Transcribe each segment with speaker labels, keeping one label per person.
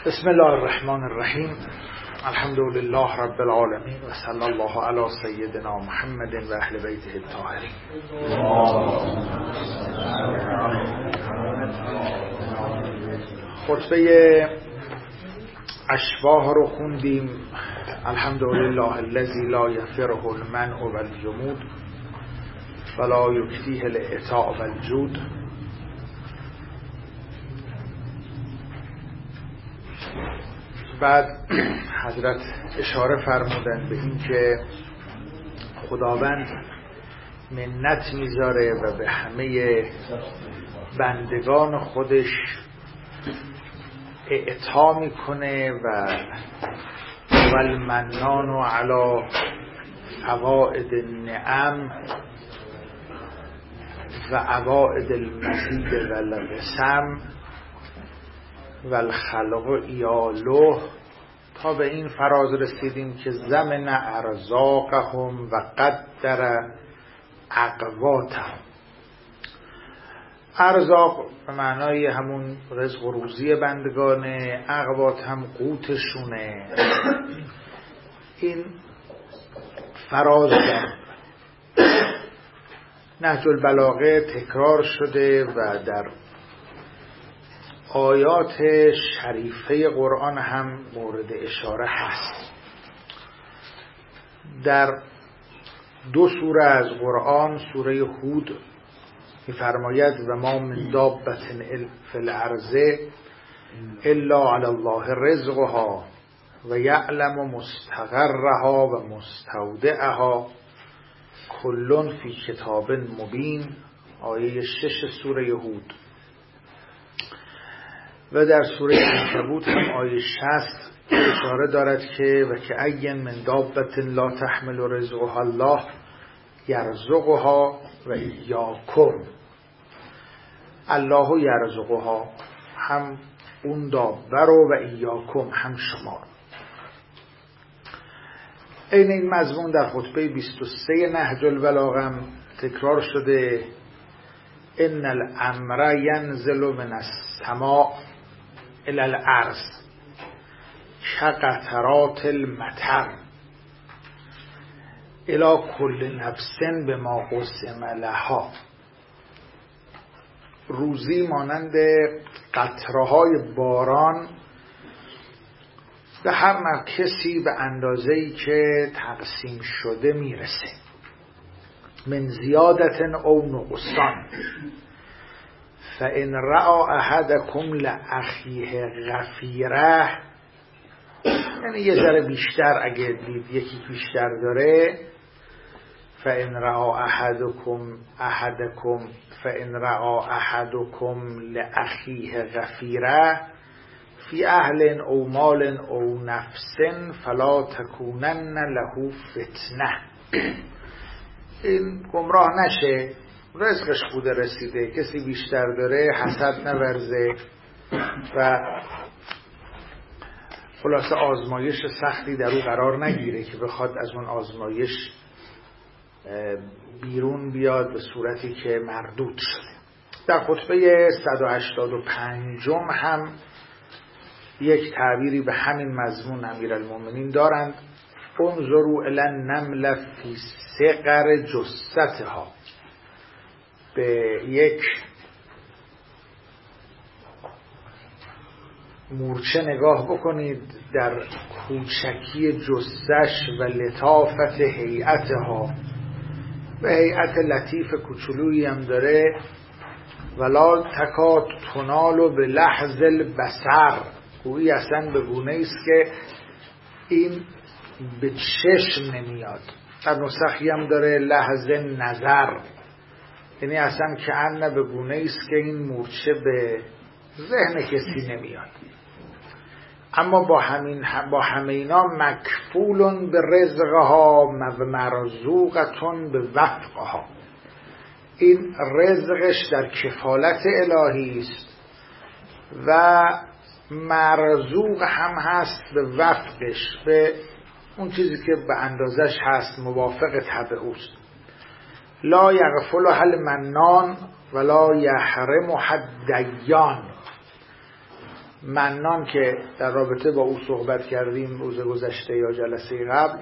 Speaker 1: بسم الله الرحمن الرحیم. الحمد لله رب العالمین و صلی الله علی سیدنا محمد و اهل بیته الطاهرین. خطبه اشباح رو خوندیم. الحمد لله الذی لا یفره المنع والجمود ولا یکفیه الاعطاء والجود. بعد حضرت اشاره فرمودن به این که خداوند منت میذاره و به همه بندگان خودش اعطا میکنه و والمنان علی فوائد النعم و عوائد المزید والقسم والخلق ایاله، تا به این فراز رسیدیم که زمن ارزاقهم و قدر اقواتهم. ارزاق به معنای همون رزق و روزی بندگانه، اقوات هم قوتشونه. این فراز در نهج البلاغه تکرار شده و در آیات شریفه قرآن هم مورد اشاره هست. در دو سوره از قرآن، سوره هود می‌فرماید و ما من دابة فی الارض الا علی الله رزقها و یعلم مستقرها و مستودعها کل فی کتاب مبین، آیه 6 سوره هود. و در سوره عنکبوت هم آیه 60 اشاره دارد که و که ای من دابة لا تحمل رزقها الله یرزقها و ایاکم. الله یرزقها، هم اون دابه رو، و ایاکم، هم شما. این مضمون در خطبه 23 نهج البلاغه تکرار شده. ان الامر ینزل من السماء الى الارض كقطرات المطر الى كل نفس بما قسم لها. روزی مانند قطره‌های باران به هر کسی به اندازه‌ای که تقسیم شده میرسه. من زیادت او نقصان فإن رأى أحدكم لأخیه غفیره، یعنی یه ذره بیشتر اگه دید یکی بیشتر داره. فإن رأى أحدكم لأخیه غفیره فی اهل او مال او نفس فلا تکونن له فتنه. این گمراه نشه، رزقش بوده رسیده، کسی بیشتر داره حسد نورزه و خلاصه آزمایش سختی در او قرار نگیره که بخواد از اون آزمایش بیرون بیاد به صورتی که مردود شده. در خطبه 185 هم یک تعبیری به همین مضمون امیرالمومنین دارند. انظروا الی النمل فی صغر جثتها. به یک مورچه نگاه بکنید در کوچکی جثش و لطافت هیئتها، و هیئت لطیف کوچولویی هم داره. ولا تکاد تنال به لحظ البصر، گویی اصلا به گونه است که این به چشم نمیاد. در نسخی هم داره لحظ نظر، یعنی اصلا که ان به گونه است که این مورچه به ذهن کسی نمیاد. اما با همه اینا مکفولون به رزقها و مرزوقتون به وفقها. این رزقش در کفالت الهی است و مرزوق هم هست به وفقش، به اون چیزی که به اندازش هست، موافق طبع اوست. لا یغفلها المنان ولا یحرمها الدیان. منان که در رابطه با او صحبت کردیم روز گذشته یا جلسه قبل،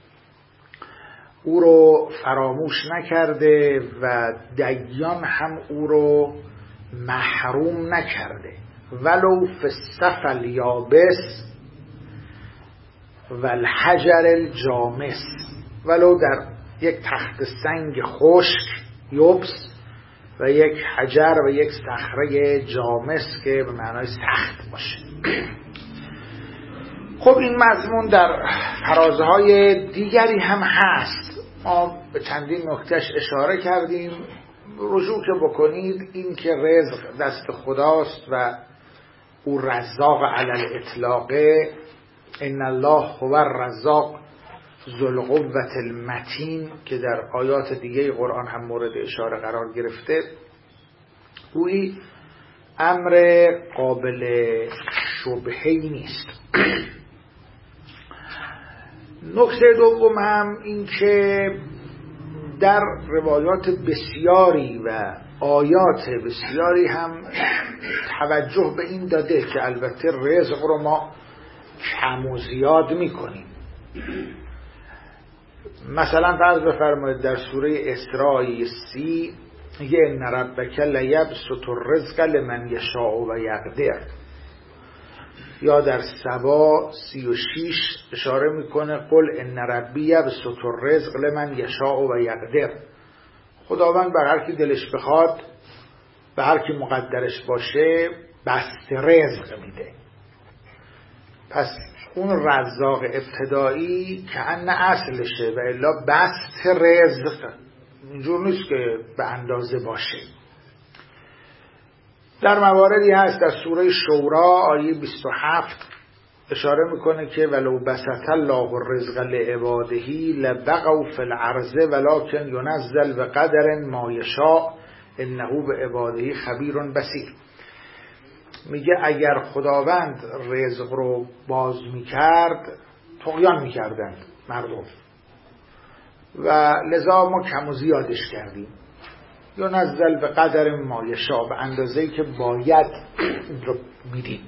Speaker 1: او رو فراموش نکرده و دیان هم او رو محروم نکرده. ولو فی الصف الیابس و الحجر الجامس، ولو در یک تخت سنگ خشک یبس و یک حجر و یک صخره جامس که به معنای سخت باشه. خب این مضمون در فرازهای دیگری هم هست، ما به چندین نکتهش اشاره کردیم. رجوع که بکنید این که رزق دست خداست و او رزاق علی الاطلاق، ان الله هو الرزاق ذو القوة المتین که در آیات دیگه قرآن هم مورد اشاره قرار گرفته، گویی امر قابل شبهه‌ای نیست. نکته دوم هم این که در روایات بسیاری و آیات بسیاری هم توجه به این داده که البته رزق رو ما کم و زیاد میکنیم. مثلا فرض بفرمایید در سوره اسراء 30 میگه ان ربک لیبسط الرزق لمن یشاء و یقدر، یا در سبا 36 اشاره میکنه قل ان ربی یبسط الرزق لمن یشاء و یقدر، خداوند بر هر کی دلش بخواد به هر کی مقدرش باشه بسط رزق میده. پس اون رزاق ابتدایی که ان اصلشه و الا بسط رزق اینجور نیست که به اندازه باشه. در مواردی هست در سوره شورا آیه 27 اشاره میکنه که ولو بسط الله الرزق لعباده لبغوا فی الارض ولکن ینزل بقدر ما یشاء انه بعباده خبیر بصیر. میگه اگر خداوند رزق رو باز میکرد طغیان میکردند مردم و لذا ما کم و زیادش کردیم. یا نزل به قدر ما یشاء، به اندازه‌ای که باید رو میدیم.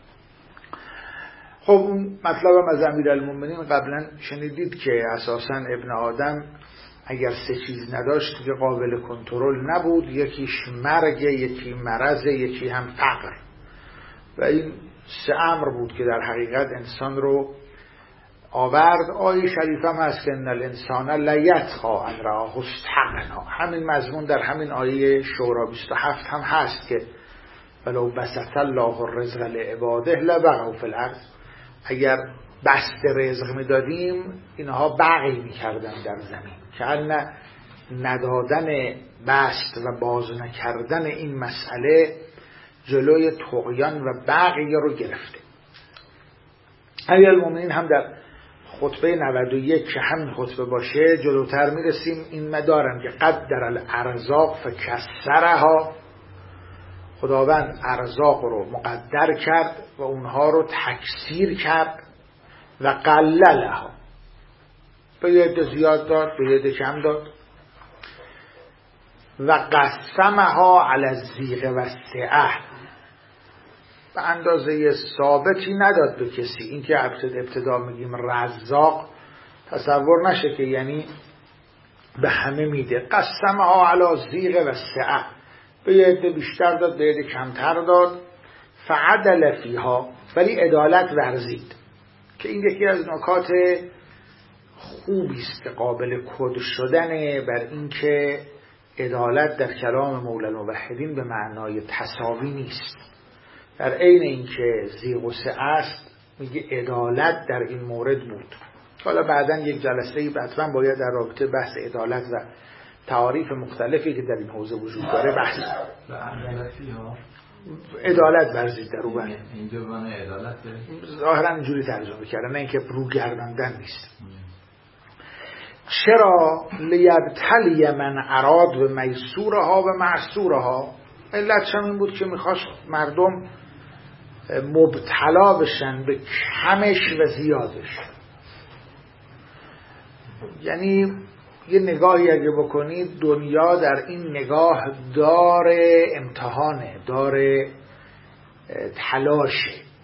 Speaker 1: خب اون مطلب از امیرالمومنین قبلا شنیدید که اساساً ابن آدم اگر سه چیز نداشت که قابل کنترل نبود، یکیش مرگ، یکی مرض، یکی هم فقر، و این سه امر بود که در حقیقت انسان رو آورد. آیه شریفه هم هست که ان الانسان لیطغی ان رآه استغنی، همین مضمون در همین آیه شورا 27 هم هست که ولو بسط الله الرزق لعباده لبغوا فی الارض، اگر بسط رزق میدادیم اینها بغی میکردن در زمین، که ان ندادن بسط و باز نکردن این مسئله جلوی طغیان و بغی رو گرفته. امیرالمومنین هم در خطبه 91 که همین خطبه باشه جلوتر میرسیم این مدارن که قدر الارزاق فکسرها، خداوند ارزاق رو مقدر کرد و اونها رو تکثیر کرد و قللها، به یه عده زیاد داد به یه عده کم داد، و قسمها علی الضیق و السعة، به اندازه ثابتی نداد به کسی. این که ابتدا میگیم رزاق تصور نشه که یعنی به همه میده. قسمها علی الضیق و السعة، به یه عده بیشتر داد به یه عده کمتر داد. فعدل فیها، ولی عدالت ورزید، که این یکی از نکات خوبی است که قابل کد شدنه بر این که عدالت در کلام مولا الموحدین به معنای تساوی نیست. در عین اینکه ذیق و سعه است میگه عدالت در این مورد بود. حالا بعداً یک جلسه‌ای حتما باید در رابطه بحث عدالت و تعاریف مختلفی که در این حوزه وجود داره بحث. عدالت ورزید در او
Speaker 2: اینجا معنی عدالت
Speaker 1: ظاهراً اینجوری ترجمه کردن، نه اینکه رو گرداندن نیست. چرا لیبتلی من اراد و میسورها و معسورها، علتش هم این بود که میخواست مردم مبتلا بشن به کمش و زیادش. یعنی یه نگاهی اگه بکنید دنیا در این نگاه دار امتحانه، دار تلاشه.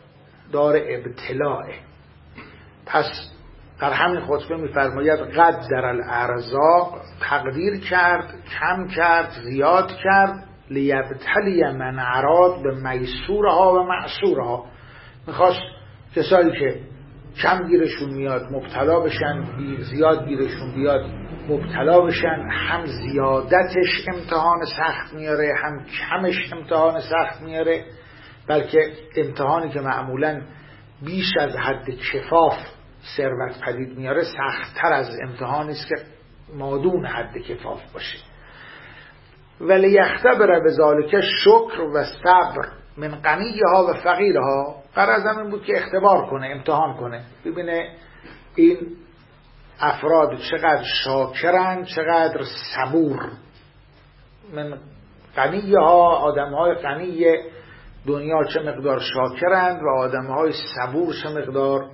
Speaker 1: دار ابتلاء. پس در همین خطبه می‌فرماید قدر الارزاق، تقدیر کرد، کم کرد، زیاد کرد، لیبتلی من اراد به میسورها و معسورها. میخواست کسایی که کم گیرشون میاد مبتلا بشن، زیاد گیرشون بیاد مبتلا بشن. هم زیادتش امتحان سخت میاره، هم کمش امتحان سخت میاره. بلکه امتحانی که معمولاً بیش از حد کفاف ثروت پدید میاره سخت‌تر از امتحانی است که مادون حد کفاف باشه. ولی یختبر بذالک شکر و صبر من غنیها و فقیرها. غرض این بود که اختبار کنه، امتحان کنه، ببینه این افراد چقدر شاکرن، چقدر صبور. من غنیها، آدم‌های غنی دنیا چه مقدار شاکرند و آدم‌های صبور چه مقدار،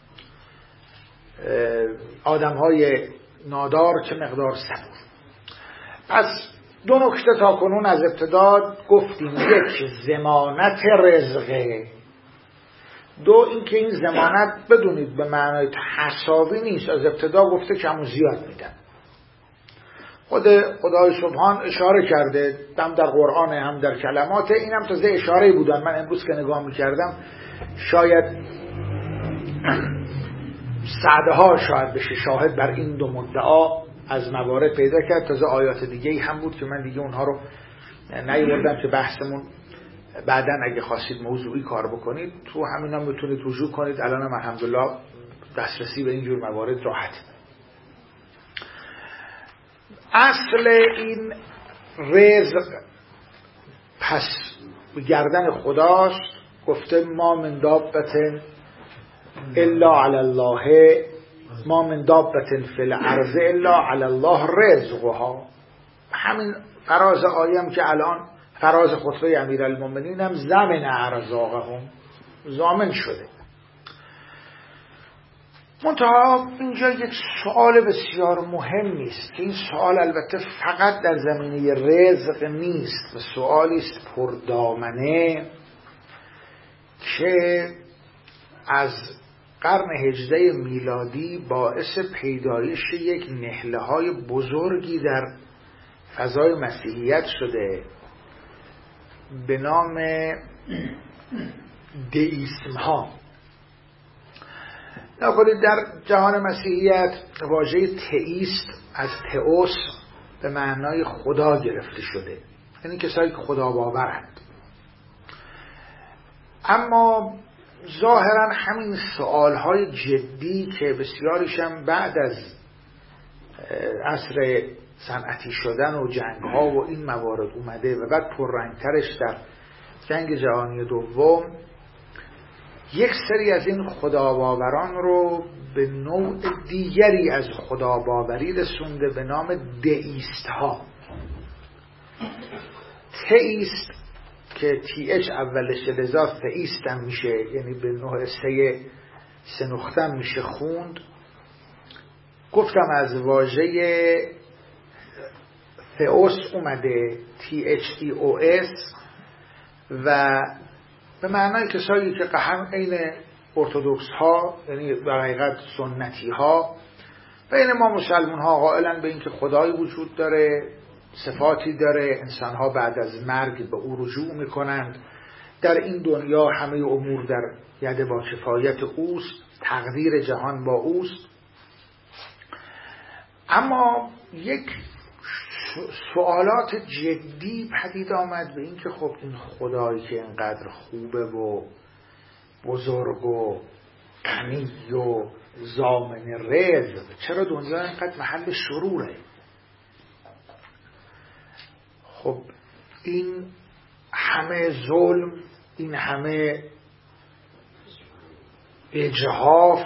Speaker 1: آدم‌های نادار چه مقدار صبور. پس دو نکته تا کنون از ابتدا گفتیم. یک، ضمانت رزقه. دو، اینکه این ضمانت بدونید به معنای تساوی نیست. از ابتدا گفته کم و زیاد میدن. خود خدای سبحان اشاره کرده، هم در قرآن هم در کلمات. این هم تازه اشاره بودن. من امروز که نگاه میکردم شاید صدها شاید بشه شاهد بر این دو مدعا از موارد پیدا کرد. تازه آیات دیگه هم بود که من دیگه اونها رو نیاوردم که بحثمون بعداً اگه خواستید موضوعی کار بکنید تو همینا میتونید رجوع کنید. الان هم الحمدلله دسترسی به اینجور موارد راحت. اصل این رزق پس گردن خداست. گفته ما من دابت الا علی الله، ما من دابت فی الارض الا علی الله رزقها. همین فراز آیم که الان فراز خطبه امیرالمومنین هم ضمن ارزاقهم ضامن شده. منتها اینجا یک سوال بسیار مهمی است که این سوال البته فقط در زمینه رزق نیست و سوالی است پردامنه که از قرن 18 میلادی باعث پیدایش یک نهله‌های بزرگی در فضای مسیحیت شده به نام دئیسم ها. نکنید در جهان مسیحیت واژه تئیست از تئوس به معنای خدا گرفته شده، یعنی کسایی که خدا باورند. اما ظاهرا همین سوالهای جدی که بسیاریشم بعد از عصر صنعتی شدن و جنگ‌ها و این موارد اومده و بعد پررنگترش در جنگ جهانی دوم، یک سری از این خداباوران رو به نوع دیگری از خداباوری رسونده به نام دئیست ها. تئیست که TH اولش لذا تئیست هم میشه، یعنی به نوع سه نقطه هم میشه خوند. گفتم از واژه ثئوس اومده THEOS و به معنای کسایی که هم عین ارتدوکس ها، یعنی در حقیقت سنتی ها، بین ما مسلمان ها قائلن به اینکه خدایی وجود داره، صفاتی داره، انسان ها بعد از مرگ به او رجوع میکنند، در این دنیا همه امور در ید با کفایت اوست، تقدیر جهان با اوست. اما یک سوالات جدی پدید آمد به این که خب این خدایی که اینقدر خوبه و بزرگ و غنی و ضامن رزق، چرا دنیا اینقدر محل شروره؟ خب این همه ظلم، این همه اجحاف،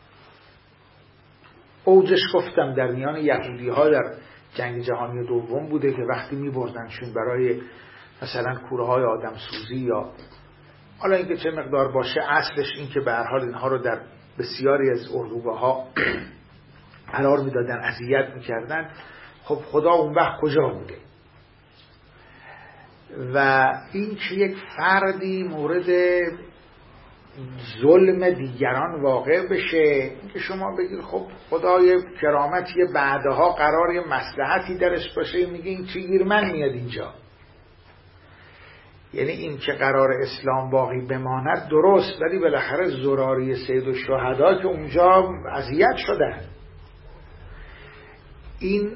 Speaker 1: اوجش گفتم در میان یهودی ها در جنگ جهانی دوم بوده که وقتی می‌بردنشون برای مثلا کوره های آدم سوزی یا حالا اینکه چه مقدار باشه، اصلش این که به هر حال اینها رو در بسیاری از اردوگاه ها قرار میدادن، اذیت میکردن. خب خدا اون وقت کجا بوده؟ و این که یک فردی مورد ظلم دیگران واقع بشه، که شما بگید خب خدای کرامتی بعدها قرار یه مصلحتی درش باشه، میگه این چی گیر من میاد اینجا. یعنی این که قرار اسلام باقی بماند درست، ولی بالاخره زراری سید الشهدا که اونجا اذیت شدن. این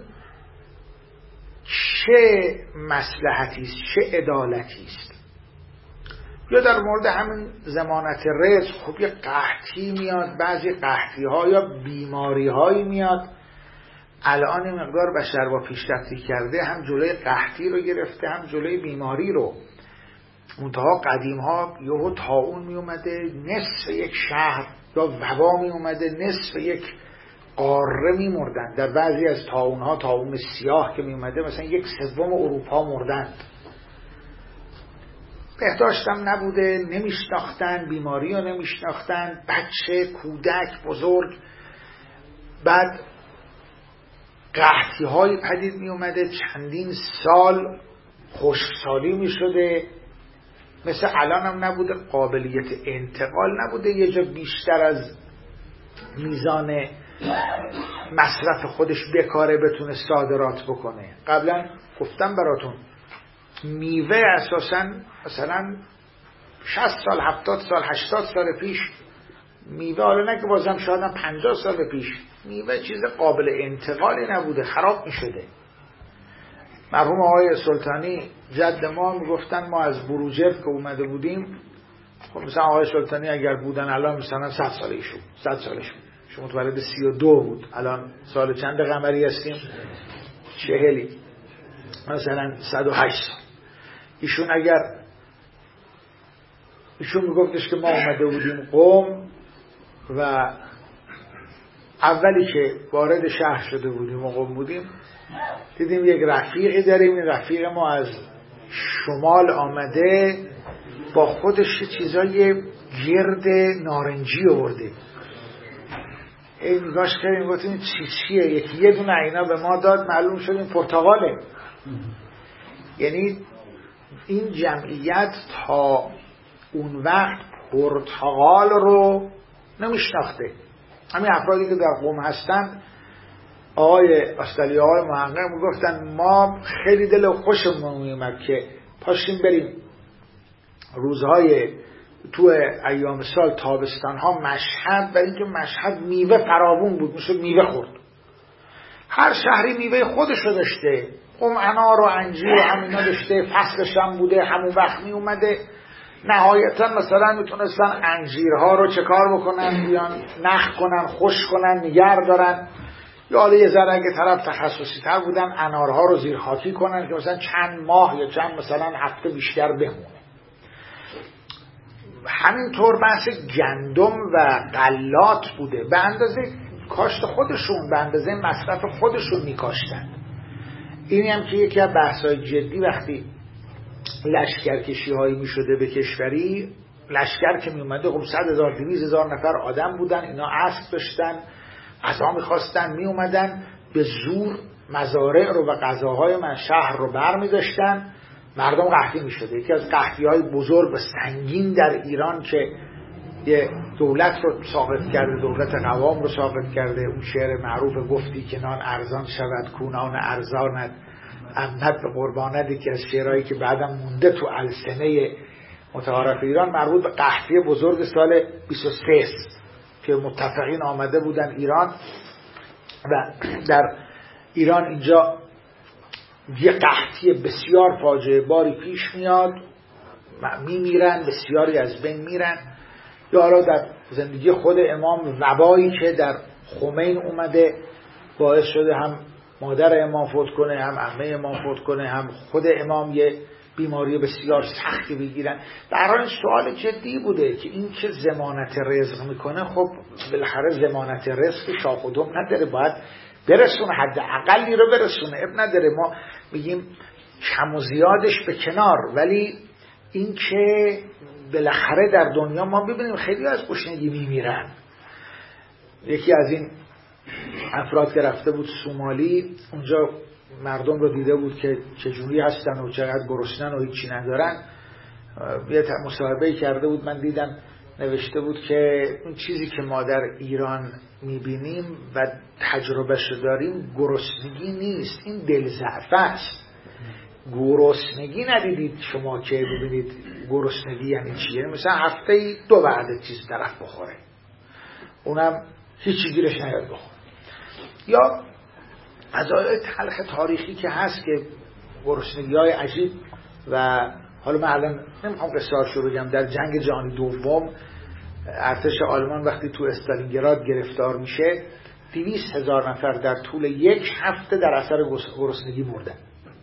Speaker 1: چه مصلحتی است، چه عدالتی است؟ یا در مورد همین ضمانت رزق، خب یه قحطی میاد، بعضی قحطی ها یا بیماری هایی میاد. الان این مقدار بشر با پیشرفتی کرده هم جلوی قحطی رو گرفته، هم جلوی بیماری رو. منتها قدیم ها یهو طاعون می اومده نصف یک شهر، یا وبا می اومده نصف یک قاره می مردن. در بعضی از طاعون ها، طاعون سیاه که می اومده مثلا 1/3 اروپا مردند. بهداشت هم نبوده، نمیشناختن بیماری رو، نمیشناختن بچه، کودک، بزرگ. بعد قحطی های پدید می اومده، چندین سال خشکسالی می شده. مثل الان هم نبوده، قابلیت انتقال نبوده یه جا بیشتر از میزان مصرف خودش بکاره بتونه صادرات بکنه. قبلا گفتم براتون میوه اساساً مثلا 60 سال 70 سال 80 سال پیش میوه، حالا نه که بازم شاید 50 سال پیش، میوه چیز قابل انتقالی نبوده، خراب میشده. مرحوم آقای سلطانی جد ما میگفتن ما از بروجرد که اومده بودیم، خب مثلا آقای سلطانی اگر بودن الان مثلا 100 سالشون 100 سالشون شما متولد 32 بود، الان سال چند قمری هستیم؟ 40، مثلا 108 سال. ایشون میگفتش که ما اومده بودیم قم و اولی که وارد شهر شده بودیم و قم بودیم، دیدیم یک رفیقی داریم، این رفیق ما از شمال آمده با خودش چیزای گرد نارنجی آورده. این نگاش کردیم گفتیم این چیه؟ یکی یه دونه اینا به ما داد، معلوم شد این پرتقاله. یعنی این جمعیت تا اون وقت پرتقال رو نمیشناخته. همین افرادی که در قم هستن، آقای استالی، آقای محقق میگفتن ما خیلی دل خوشمون میومد که پاشیم بریم روزهای تو ایام سال تابستان ها مشهد، برای اینکه مشهد میوه فراوون بود، میشد میوه خورد. هر شهری میوه خودشو داشته، قم انار و انجیر و همینا داشته، فصلش هم بوده، همون وقت می اومده. نهایتا مثلا میتونستن انجیرها رو چه کار بکنن، بیان نخ کنن، خشک کنن، نگر دارن، یا حالا یه ذره اگه طرف تخصصی تر بودن انارها رو زیر خاکی کنن که مثلا چند ماه یا چند مثلا هفته بیشتر بمونه. همینطور بحث گندم و غلات بوده، به اندازه کاشت خودشون، به اندازه مصرف خودشون میکاشتن. اینی هم که یکی از بحث‌های جدی وقتی لشکرکشی هایی می شده به کشوری، لشکر که می اومده خب 100,000 200,000 نفر آدم بودن، اینا اسب داشتن، غذا می خواستن، می اومدن به زور مزارع رو و غذاهای من شهر رو بر می داشتن، مردم قحطی می شده. یکی از قحطی های بزرگ و سنگین در ایران که یه دولت رو ساقط کرده، دولت قوام رو ساقط کرده، اون شعر معروف گفتی که نان ارزان شود کونان ارزانت امنت به قربانت، که از شعرهایی که بعدم مونده تو السنه متعارف ایران، مربوط به قحطی بزرگ سال 23 که متفقین آمده بودن ایران و در ایران اینجا یه قحطی بسیار فاجعه باری پیش میاد، میمیرن، بسیاری از بین میرن. یا حالا در زندگی خود امام وبایی که در خمین اومده باعث شده هم مادر امام فوت کنه، هم عمه امام فوت کنه، هم خود امام یه بیماری بسیار سختی بگیرن. در حال سوال جدی بوده که این که ضمانت رزق میکنه، خب بالاخره ضمانت رزق شاخ و دم نداره، باید برسونه، حد اقلی رو برسونه. اب نداره ما میگیم کم و زیادش به کنار، ولی این که بالاخره در دنیا ما ببینیم خیلی از گشنگی میمیرن. یکی از این افراد که رفته بود سومالی، اونجا مردم رو دیده بود که چجوری هستن و چقدر گرسنن و هیچی ندارن. یه مصاحبه‌ای کرده بود، من دیدم نوشته بود که اون چیزی که ما در ایران میبینیم و تجربهش داریم گرسنگی نیست، این دلضعفه است. گرسنگی ندیدید شما که ببینید گرسنگی یعنی چیه؟ مثلا هفته 2 وعده چیز طرف بخوره، اونم هیچی گیرش نیاد بخوره. یا قضایای تلخ تاریخی که هست که گرسنگی‌های عجیب. و حالا من الان نمیخوام قصه‌اشو بگم. در جنگ جهانی دوم ارتش آلمان وقتی تو استالینگراد گرفتار میشه 200,000 نفر در طول 1 هفته در اثر گرسنگی مردن.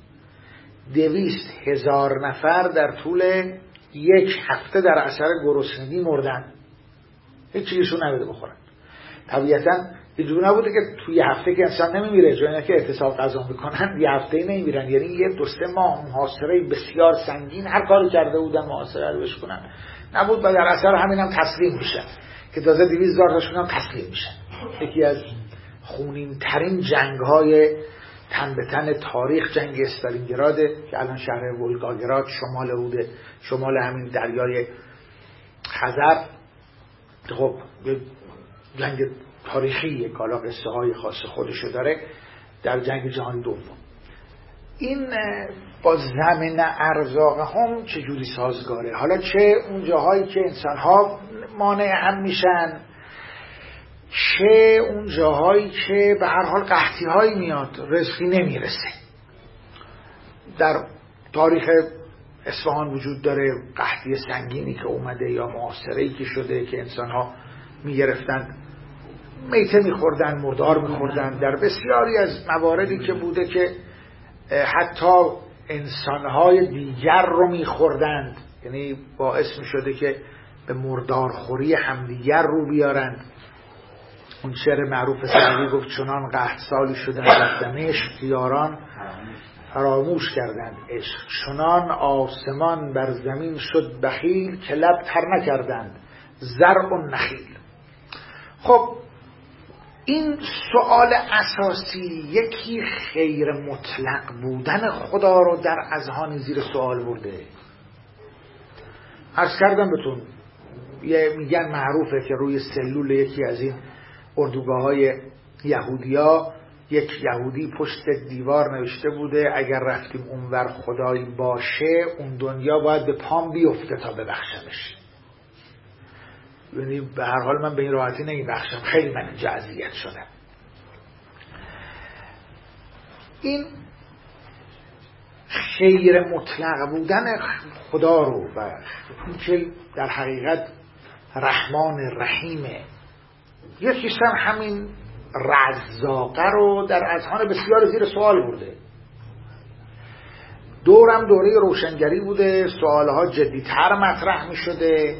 Speaker 1: 200,000 نفر در طول 1 هفته در اثر گرسنگی مردن، هیچ چیزشون نبوده بخورن. طبیعتاً اینجوری نبوده که توی هفته که انسان نمیمیره، جایی که اعتصاب غذا میکنن یه هفته نمیمیرن، یعنی یه 2-3 ماه محاصره بسیار سنگین هر کاری کرده بودن محاصره رو بشکنن نبود و در اثر همین هم تسلیم میشن که تازه 200,000 تاشون هم تسلیم میشن. یکی از خونین ترین جنگ های تن به تن تاریخ جنگ استالینگراده که الان شهر ولگاگراد شمال بوده، شمال همین دریای خزر. خب جنگ تاریخیه که حالا قصه های خاص خودشو داره. در جنگ جهانی دوم این با زمین ارزاق هم چجوری سازگاره؟ حالا چه اون جاهایی که انسان ها مانع هم میشن، چه اون جاهایی که به هر حال قحطی هایی میاد، رزقی نمیرسه. در تاریخ اصفهان وجود داره قحطی سنگینی که اومده یا محاصره‌ای که شده که انسان ها میگرفتن میته میخوردن، مردار میخوردن. در بسیاری از مواردی که بوده که حتی انسانهای دیگر رو میخوردند، یعنی باعث میشده که به مردارخوری همدیگر رو بیارند. اون شعر معروف سعدی گفت چنان قحط سالی شدند رفتن عشق، یاران فراموش کردند عشق. چنان آسمان بر زمین شد بخیل که لب تر نکردند زرع و نخیل. خب این سوال اساسی، یکی خیر مطلق بودن خدا رو در اذهان زیر سوال برده. عرض کردم بهتون میگن معروفه که روی سلول یکی از این اردوگاه‌های یهودیا یک یهودی پشت دیوار نوشته بوده اگر رفتیم اونور خدایی باشه اون دنیا باید به پام بیفته تا ببخشمش. یعنی به هر حال من به این راحتی نمیبخشم، خیلی من اینجا اذیت شدم. این خیر مطلق بودن خدا رو و اینکه در حقیقت رحمان رحیمه، یکیشم همین رزاقه رو در اذهان بسیار زیر سوال برده. دورم دوره روشنگری بوده، سوالها جدی‌تر مطرح می شده.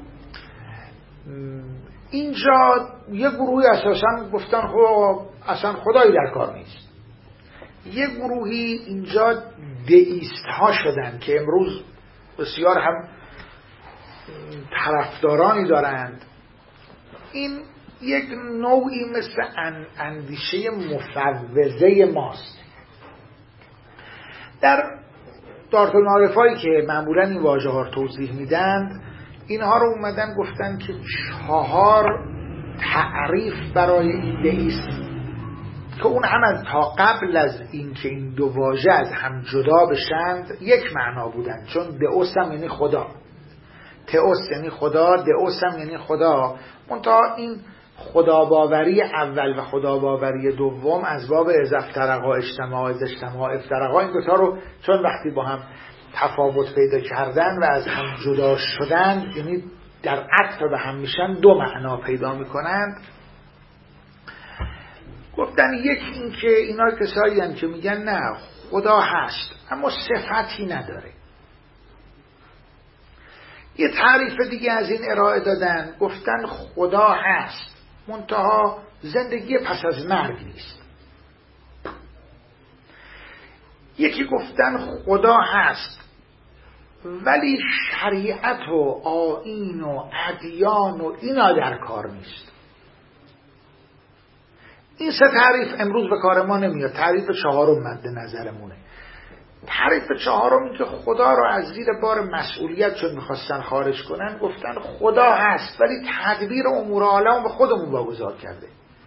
Speaker 1: اینجا یه گروهی اساساً گفتن خب اصلا خدایی در کار نیست. یه گروهی اینجا دئیست ها شدن که امروز بسیار هم طرفدارانی دارند. این یک نوعی مثل اندیشه مفوضه ماست. در دارالمعارفایی که معمولا این واژه ها رو توضیح میدند، اینها رو اومدن گفتن که 4 تعریف برای این دئیسم که اون هم از تا قبل از این که این دو واژه از هم جدا بشند یک معنا بودن، چون دئوس هم یعنی خدا، تئوس یعنی خدا، دئوس هم یعنی خدا. منتها این خداباوری اول و خداباوری دوم از باب اذا افترقا اجتماع، اذا اجتماع افترقا، این دوتا رو چون وقتی با هم تفاوت پیدا کردن و از هم جدا شدن، یعنی در عطف به هم میشن، 2 معنا پیدا میکنند. گفتن یک این که اینا کسایی هستند که میگن نه خدا هست اما صفتی نداره. یه تعریف دیگه از این ارائه دادن، گفتن خدا هست منتها زندگی پس از مرگ نیست. یکی گفتن خدا هست ولی شریعت و آیین و ادیان و اینا در کار نیست. این 3 تعریف امروز به کار ما نمیاد. تعریف 4 مد نظرمونه. تعریف چهارم این که خدا رو از زیر بار مسئولیت چون میخواستن خارج کنن گفتن خدا هست ولی تدبیر امور عالم به خودمون واگذار کرده.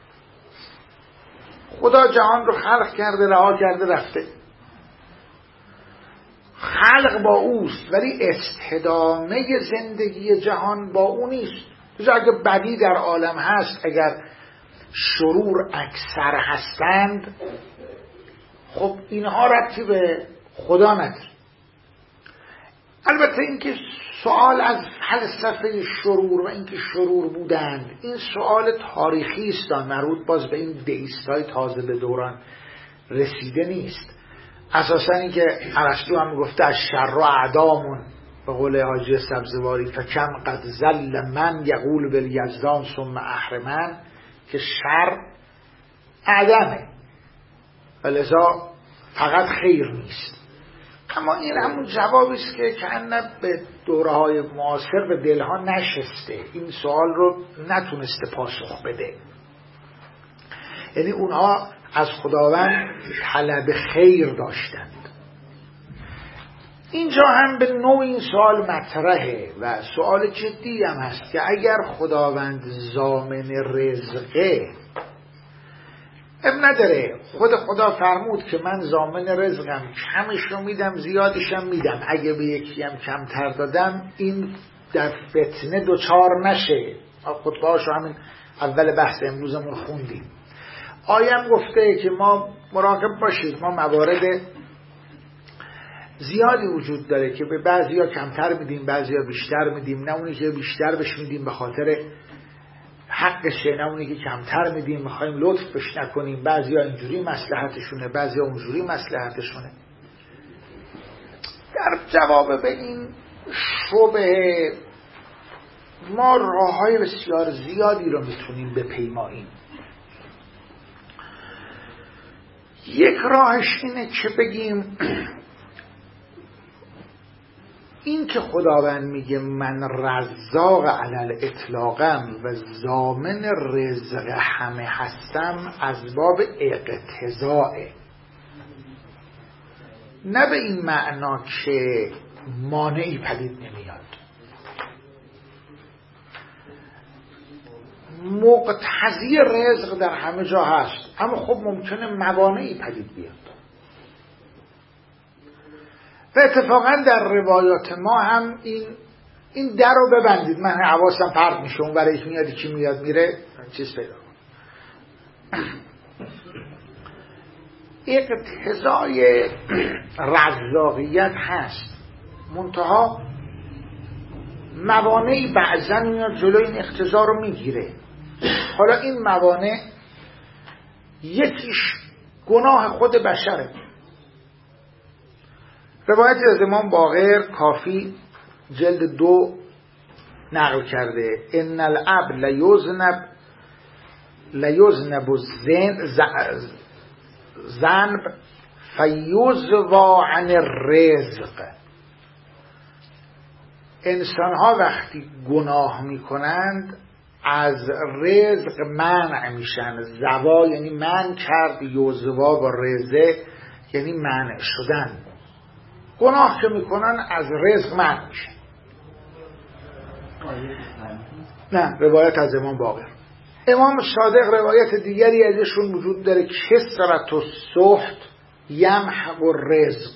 Speaker 1: خدا جهان رو خلق کرده، رها کرده، رفته. خلق با اوست ولی استدامه زندگی جهان با او نیست. اگه بدی در عالم هست، اگر شرور اکثر هستند، خب اینها ربطی به خدا نداره. البته اینکه سوال از فلسفه شرور و اینکه شرور بودند، این سوال تاریخی است، مربوط باز به این دئیستای تازه به دوران رسیده نیست. اساسا اینکه ارسطو هم گفته از شر و اعدامون، به قول حاجی سبزواری، فکم قد ظل من یقول بالیزدان ثم اهرمن، که شر عدمه و لذا فقط خیر نیست. اما این همون جوابی است که کأنه به دوره‌های معاصر به دلها نشسته، این سوال رو نتونسته پاسخ بده. یعنی اونها از خداوند طلب خیر داشتند. اینجا هم به نوع این سوال مطرحه و سوال جدی هم هست که اگر خداوند ضامن رزقه، نداره، خود خدا فرمود که من ضامن رزقم، کمشو میدم زیادشم میدم، اگه به یکی هم کمتر دادم این در فتنه دوچار نشه. خطبه هاشو همین اول بحث امروزمون خوندیم. آیم گفته که ما مراقب باشید، ما موارد زیادی وجود داره که به بعضی ها کمتر میدیم، بعضی ها بیشتر میدیم، نه اونی که بیشتر بهش میدیم به خاطر حقشه، نه اونی که کمتر میدیم میخوایم لطف بهش نکنیم، بعضی ها اینجوری مصلحتشونه، بعضی ها اونجوری مصلحتشونه. در جواب به این شبهه ما راههای بسیار زیادی رو میتونیم بپیماییم. یک راهش اینه که بگیم این که خداوند میگه من رزاق علل اطلاقم و ضامن رزق همه هستم از باب اقتضاءه، نه به این معنا که مانعی پدید نمیاد. مقتضی رزق در همه جا هست، اما خب ممکنه موانعی پدید بیاد. و اتفاقا در روایات ما هم این در رو ببندید، من حواسم پرت میشه اون برای یک میادی که میاد میره چیز پیدا. اقتضای رزاقیت هست، منتها موانعی بعضا میاد جلوی این اقتضا رو میگیره. حالا این موانع یکیش گناه خود بشره. روایت از امام باقر کافی جلد 2 نقل کرده: ان العبد لیذنب ذنب فیذوا عن الرزق. انسان ها وقتی گناه میکنند از رزق منع میشن. زوا یعنی منع کرد، یذوا با رزق یعنی منع شدن. گناه که میکنن از رزق منع میشن. نه، روایت از امام باقر. امام صادق روایت دیگری ازشون وجود داره: کثرت السحت یمحق الرزق.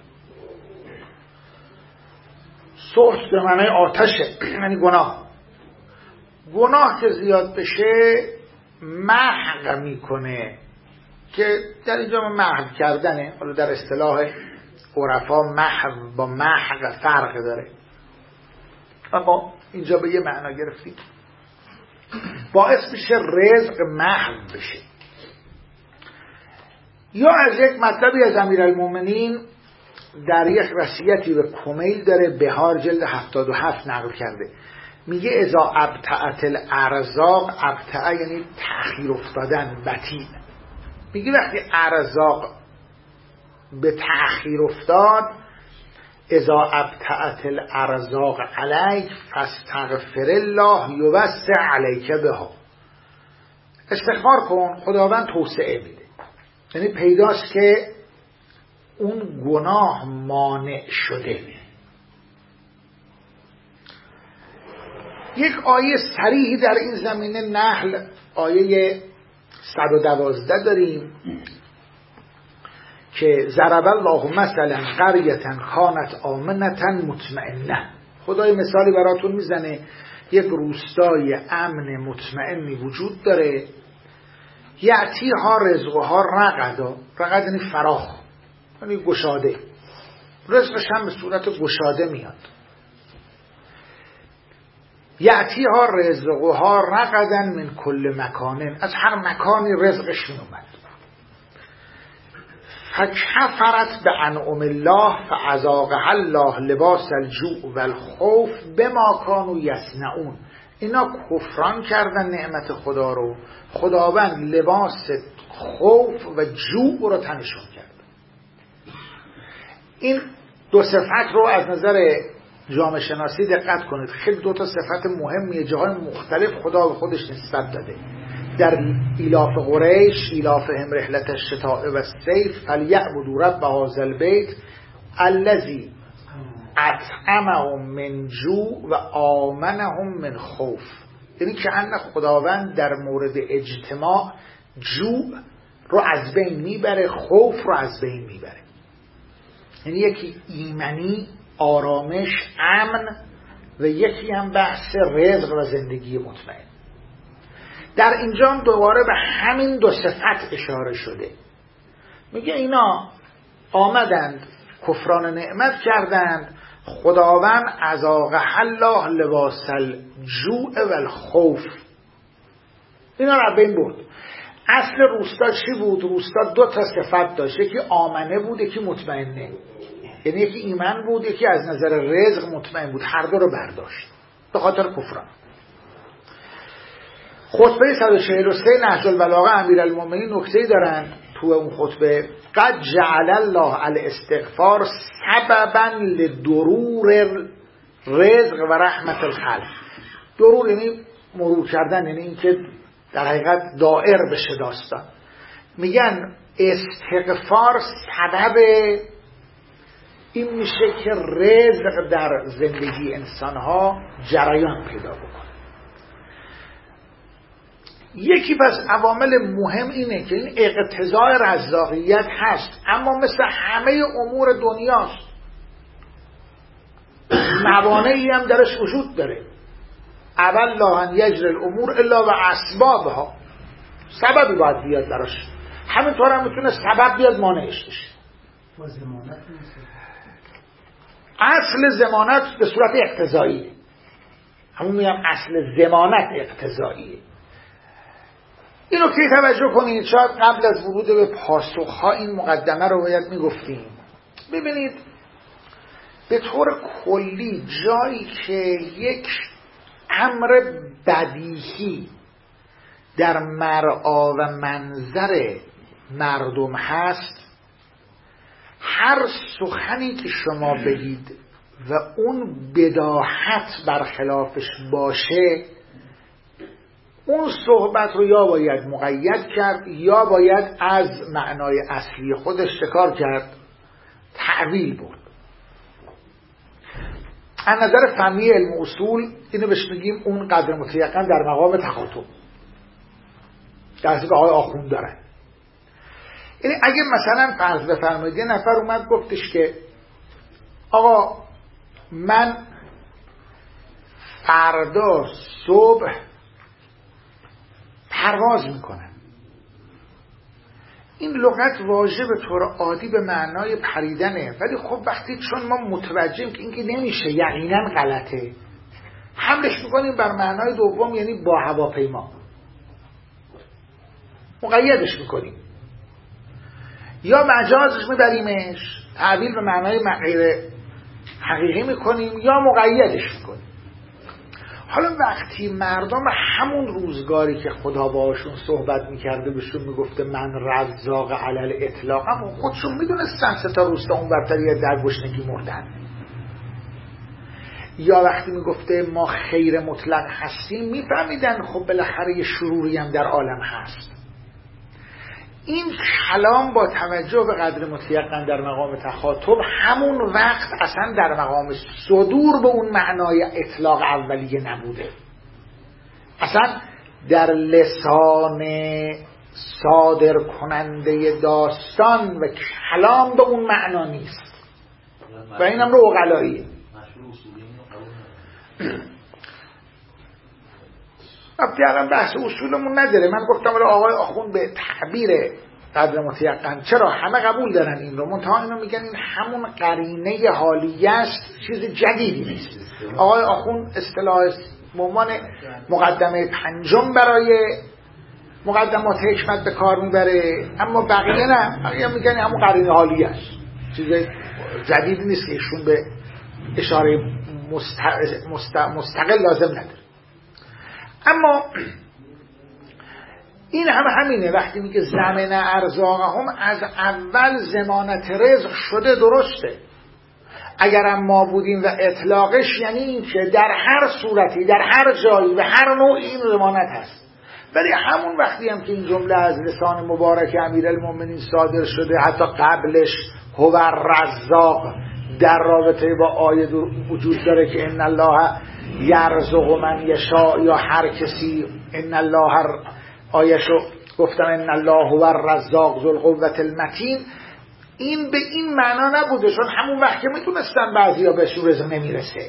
Speaker 1: سحت به معنی آتشه، یعنی گناه که زیاد بشه محق میکنه، که در اینجا محو کردنه. حالا در اصطلاح عرفا محو با محق فرق داره، اما اینجا به یه معنا گرفتیم. باعث میشه رزق محو بشه. یا از یک مطلبی از امیرالمومنین در یک وصیتی به کمیل داره، بهار جلد 77 نقل کرده، میگه اذا ابتعت الارزاق، ابتع یعنی تأخیر افتادن، بطیء. میگه وقتی ارزاق به تأخیر افتاد، اذا ابتعت الارزاق علیک فاستغفر الله یوسع علیک بها. استغفار کن، خداوند توسعه میده. یعنی پیداست که اون گناه مانع شده. یک آیه صریحی در این زمینه نحل آیه 112 داریم که ضرب الله مثلا قریة کانت آمنة مطمئنه. خدای مثالی براتون میزنه یک روستای امن مطمئنی وجود داره، یعتیها رزقها رغدا، رغد یعنی فراخ، یعنی گشاده، رزقش هم به صورت گشاده میاد. یعتیها رزقها رغدا من کل مکان، از هر مکانی رزقش میومد. فکفرت بانعم الله فاذاقها الله لباس الجوع والخوف بما كانوا یصنعون. اینا کفران کردن نعمت خدا رو، خداوند لباس خوف و جوع رو تنشون کرد. این دو صفت رو از نظر جامعه شناسی دقت کنید، خیلی دو تا صفت مهمیه، جاهای مختلف خدا به خودش نسبت داده. در ایلاف قریش ایلافهم رحلت الشتاء و الصیف فلیعبدوا رب هذا البیت الذی اطعمهم من جوع و آمنهم من خوف. یعنی که ان خداوند در مورد اجتماع جوع رو از بین میبره، خوف رو از بین میبره. یعنی یکی ایمنی، آرامش، امن، و یکی هم بحث رزق و زندگی مطمئن. در اینجا هم دوباره به همین دو صفت اشاره شده. میگه اینا آمدند کفران نعمت کردند، خداوند اذاقها الله لباس الجوع و الخوف، اینا رو بین برد. اصل روستا چی بود؟ روستا دو تا صفت داشت، یکی آمنه بود، یکی مطمئنه. یعنی یکی ایمان بود، یکی از نظر رزق مطمئن بود. هر دو رو برداشت به خاطر کفران. خطبه 143 نهج البلاغه امیرالمومنین نکته‌ای دارن تو اون خطبه: قد جعل الله الاستغفار سببا لدرور رزق و رحمت الخلق. درور یعنی مرور کردن، یعنی اینکه در حقیقت دائر بشه داستان. میگن استغفار سبب این میشه که رزق در زندگی انسانها جریان پیدا بکنه. یکی پس عوامل مهم اینه که این اقتضاء رزاقیت هست، اما مثل همه امور دنیاست، موانعی هم درش وجود داره. اول لا ان یجری الامور الا و اسبابها، سببی باید بیاد براش، همینطور هم میتونه سبب بیاد مانعش بشه. اصل ضمانت به صورت اقتضایی، همون میگم اصل ضمانت اقتضاییه. این رو که توجه کنید، شاید قبل از ورود به پاسخها این مقدمه رو باید میگفتیم. ببینید به طور کلی جایی که یک امر بدیهی در مرعا و منظر مردم هست، هر سخنی که شما بگید و اون بداهت برخلافش باشه، اون صحبت رو یا باید مقید کرد یا باید از معنای اصلی خودش شکار کرد، تعویل برد. از نظر فنی علم اصول اینو بهش میگیم اون قدر متیقن در مقام تخاطب، درسته که آقای آخوند دارن. یعنی اگه مثلا فرض بفرمایید یه نفر اومد گفتش که آقا من فردا صبح پرواز میکنم، این لغت واژه به طور عادی به معنای پریدنه، ولی خب وقتی چون ما متوجهیم که این که نمیشه یقینا غلطه، حملش میکنیم بر معنای دوم، یعنی با هواپیما مقیدش میکنیم، یا مجازش میبریمش تعبیر به معنای غیر حقیقی میکنیم، یا مقیدش میکنیم. حالا وقتی مردم همون روزگاری که خدا باشون صحبت میکرده بهشون میگفته من رزاق علل اطلاق، هم خودشون میدونستن 3 تا روستا اون برتری در گشنگی مردن، یا وقتی میگفته ما خیر مطلق هستیم میفهمیدن خب بالاخره یه شروری هم در عالم هست. این کلام با توجه به قدر متیقن در مقام تخاطب همون وقت اصلا در مقام صدور به اون معنای اطلاق اولیه نبوده، اصلا در لسان صادر کننده داستان و کلام به اون معنا نیست و اینم رو عقلاییه. ربطی الان بحث اصولمون نداره. من گفتم ولی آقای آخوند به تعبیر قدر متیقن چرا همه قبول دارن این رو، منتها اینو میگن این همون قرینه حالیه است، چیز جدیدی نیست. آقای آخوند اصطلاح ممان مقدمه پنجم برای مقدمات حکمت به کار میبره، اما بقیه نه، بقیه میگن همون قرینه حالیه است، چیز جدیدی نیست که ایشون به اشاره مستقل لازم نداره. اما این همینه وقتی میگه زمن ارزاقهم از اول ضمانت رزق شده، درسته. اگرم ما بودیم و اطلاقش یعنی این که در هر صورتی در هر جایی و هر نوعی این ضمانت هست، ولی همون وقتی هم که این جمله از لسان مبارک امیرالمومنین صادر شده، حتی قبلش هو الرزاق در رابطه با آیه وجود داره که ان الله یرزق من یشاء، یا هر کسی ان الله، آیه‌شو گفتم ان الله هو الرزاق ذو القوة المتین، این به این معنا نبوده، چون همون وقت که میتونستن بعضیا بهشون رزق نمیرسه،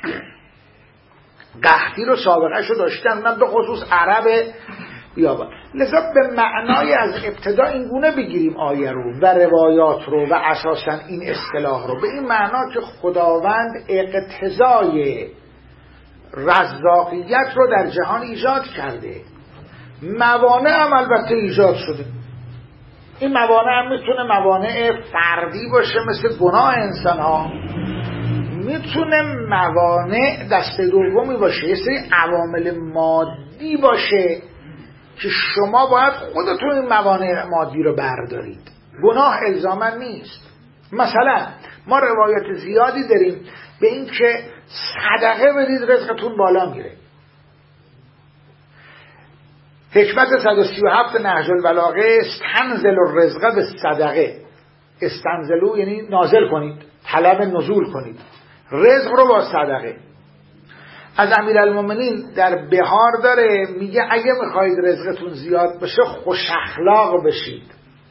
Speaker 1: قحطی رو سابقه شو داشتن، من به خصوص عرب بیابان. لذا به معنای از ابتدا این گونه بگیریم آیه رو و روایات رو و اساسا این اصطلاح رو به این معنا که خداوند اقتضای رزاقیت رو در جهان ایجاد کرده، موانع هم البته ایجاد شده. این موانع هم میتونه موانع فردی باشه مثل گناه انسان ها، میتونه موانع دسته دومی باشه، یه سری عوامل مادی باشه که شما باید خودتون این موانع مادی رو بردارید. گناه الزاما نیست. مثلا ما روایت زیادی داریم به این که صدقه بدید رزقتون بالا میره. حکمت 137 نهج البلاغه استنزل الرزق به صدقه، استنزلو یعنی نازل کنید، طلب نزول کنید، رزق رو با صدقه. از امیرالمومنین در بهار داره میگه اگه میخواید رزقتون زیاد بشه خوش اخلاق بشید،